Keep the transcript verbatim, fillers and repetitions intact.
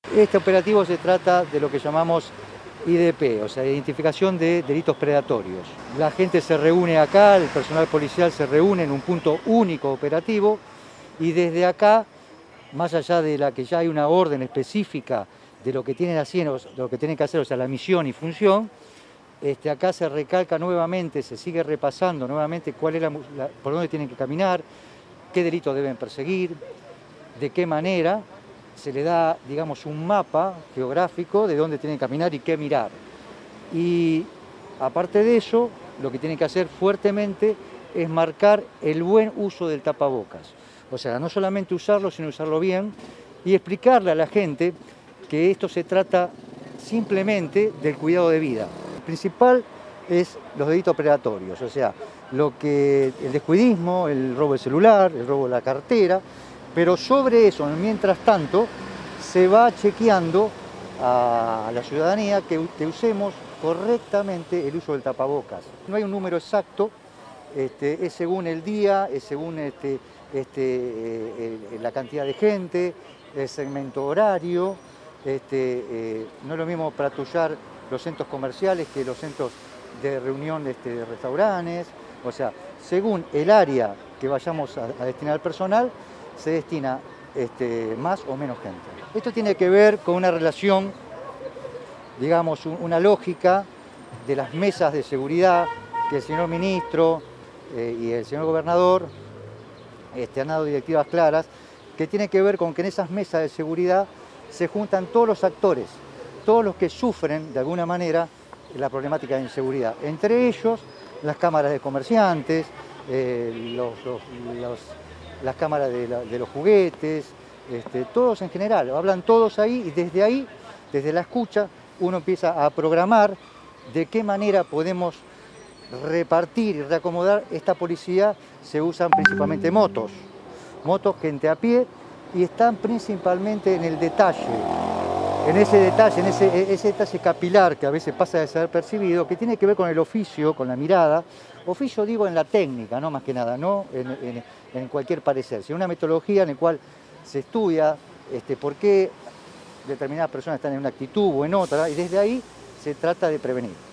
Este operativo se trata de lo que llamamos I D P, o sea, identificación de delitos predatorios. La gente se reúne acá, el personal policial se reúne en un punto único operativo y desde acá, más allá de la que ya hay una orden específica de lo que tienen, haciendo, lo que, tienen que hacer, o sea, la misión y función, este, acá se recalca nuevamente, se sigue repasando nuevamente cuál es la, la, por dónde tienen que caminar, qué delitos deben perseguir, de qué manera. Se le da, digamos, un mapa geográfico de dónde tienen que caminar y qué mirar. Y aparte de eso, lo que tienen que hacer fuertemente es marcar el buen uso del tapabocas. O sea, no solamente usarlo, sino usarlo bien y explicarle a la gente que esto se trata simplemente del cuidado de vida. El principal es los delitos predatorios, o sea, lo que, el descuidismo, el robo del celular, el robo de la cartera, pero sobre eso, mientras tanto, se va chequeando a la ciudadanía que, que usemos correctamente el uso del tapabocas. No hay un número exacto, este, es según el día, es según este, este, eh, eh, la cantidad de gente, el segmento horario. Este, eh, no es lo mismo patrullar los centros comerciales que los centros de reunión este, de restaurantes. O sea, según el área que vayamos a, a destinar al personal, se destina este, más o menos gente. Esto tiene que ver con una relación, digamos, un, una lógica de las mesas de seguridad que el señor ministro eh, y el señor gobernador este, han dado directivas claras, que tiene que ver con que en esas mesas de seguridad se juntan todos los actores, todos los que sufren de alguna manera la problemática de inseguridad. Entre ellos, las cámaras de comerciantes, eh, los, los, los las cámaras de, la, de los juguetes, este, todos en general, hablan todos ahí y desde ahí, desde la escucha, uno empieza a programar de qué manera podemos repartir y reacomodar esta policía. Se usan principalmente motos, motos, gente a pie, y están principalmente en el detalle, en ese detalle, en ese, ese detalle capilar que a veces pasa de ser percibido, que tiene que ver con el oficio, con la mirada. Oficio digo en la técnica, no más que nada, no en, en, en cualquier parecer, sino una metodología en la cual se estudia este, por qué determinadas personas están en una actitud o en otra, y desde ahí se trata de prevenir.